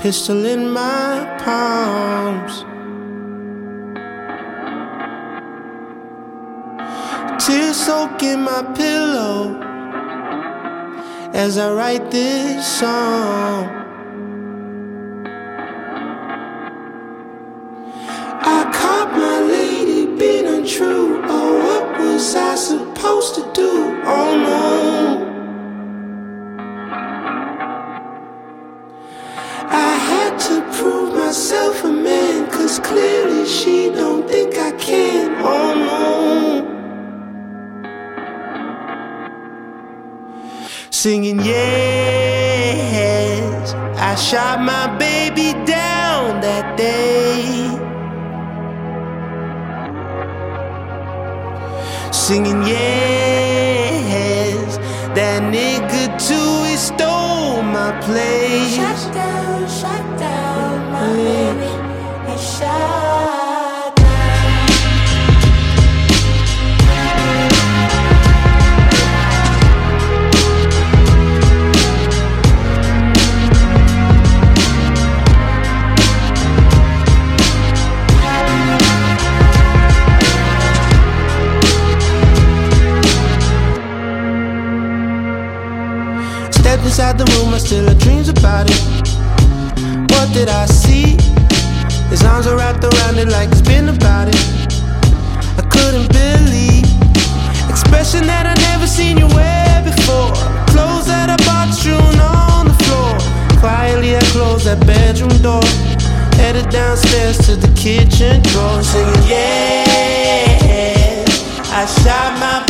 pistol in my palms. Tears soaking my pillow as I write this song. I caught my lady being untrue. Oh, what was I supposed to do? Oh no, I had to prove myself a man, 'cause clearly she don't think I can. Oh no, singing yes, I shot my baby down that day. Singing yes, that nigga too, he stole my place. Shut down, my baby, he shot. Stepped inside the room, I still had dreams about it. What did I see? His arms are wrapped around it like it's been about it. I couldn't believe expression that I never seen you wear before. Clothes that I bought strewn on the floor. Quietly I closed that bedroom door, headed downstairs to the kitchen drawer, singing yeah, I shot my